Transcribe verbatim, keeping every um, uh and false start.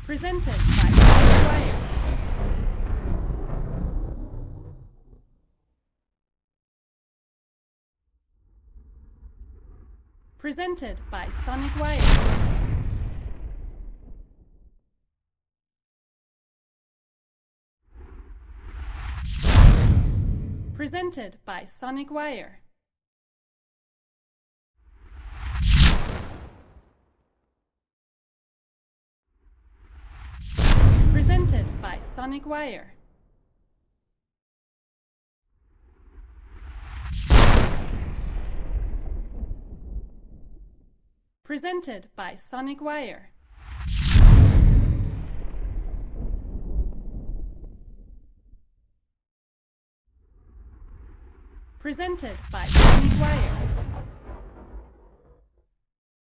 Presented by Sonic Wire. Presented by Sonic Wire. Presented by Sonic Wire. Presented by Sonic Wire. Presented by Sonic Wire. Presented by Sonic Wire.